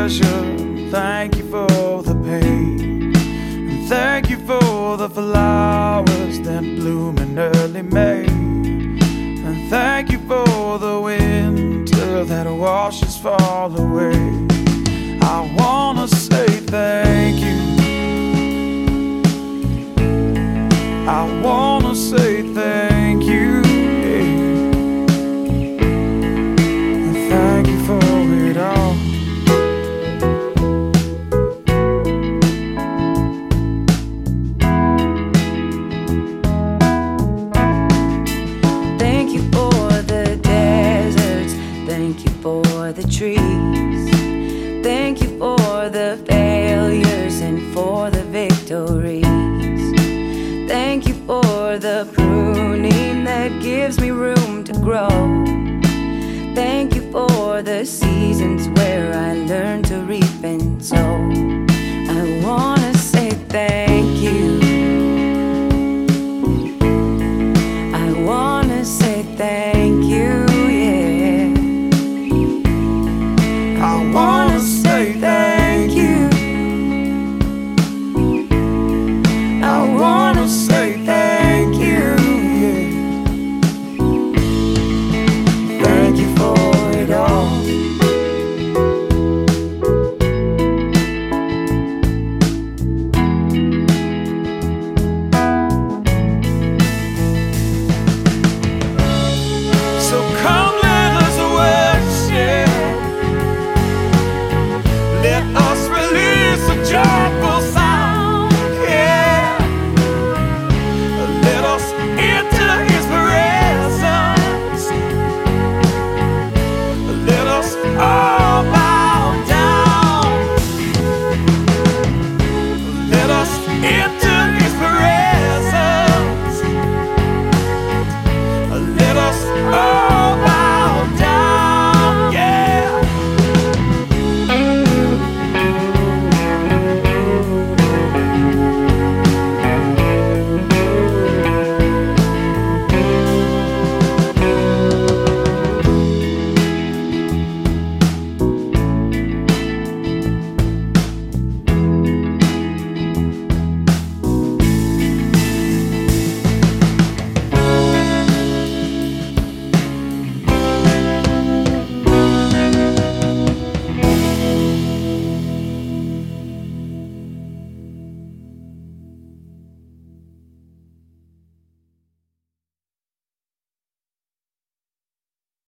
pleasure. Thank you for the pain, and thank you for the flowers that bloom in early May, and thank you for the winter that washes fall away. I wanna say thank you. I wanna say thank you, yeah. And thank you for it all. Thank you for the deserts, thank you for the trees, thank you for the failures and for the victories. Thank you for the pruning that gives me room to grow. Thank you for the seasons where I learn to reap and sow. I wanna say thank you. I wanna say thank you, yeah. I wanna say thank you. I wanna say thank you, yeah. Thank you for it all. So come let us worship. Let us release the joy.